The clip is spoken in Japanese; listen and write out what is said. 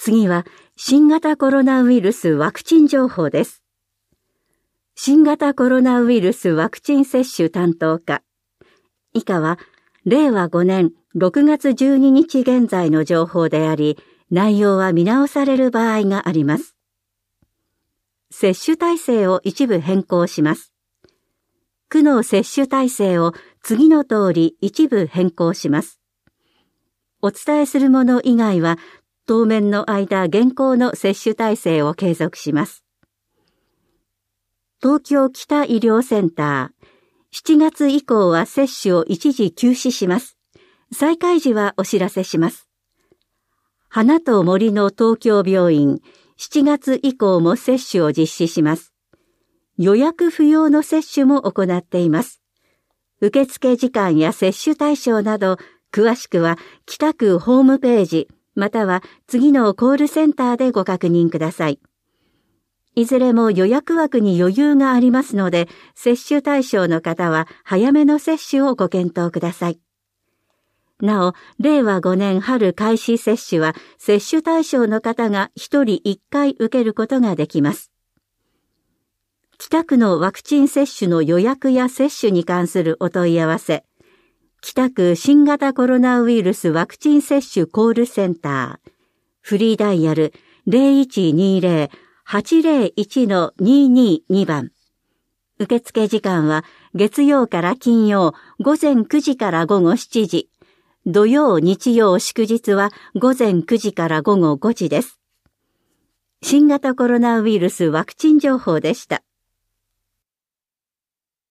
次は新型コロナウイルスワクチン情報です。新型コロナウイルスワクチン接種担当課。以下は令和5年6月12日現在の情報であり、内容は見直される場合があります。接種体制を一部変更します。区の接種体制を次の通り一部変更します。お伝えするもの以外は当面の間現行の接種体制を継続します。東京北医療センター、7月以降は接種を一時休止します。再開時はお知らせします。花と森の東京病院、7月以降も接種を実施します。予約不要の接種も行っています。受付時間や接種対象など、詳しくは北区ホームページ、または次のコールセンターでご確認ください。いずれも予約枠に余裕がありますので、接種対象の方は早めの接種をご検討ください。なお、令和5年春開始接種は、接種対象の方が1人1回受けることができます。北区のワクチン接種の予約や接種に関するお問い合わせ、北区新型コロナウイルスワクチン接種コールセンター、フリーダイヤル 0120-801-222 番。受付時間は月曜から金曜午前9時から午後7時、土曜日曜祝日は午前9時から午後5時です。新型コロナウイルスワクチン情報でした。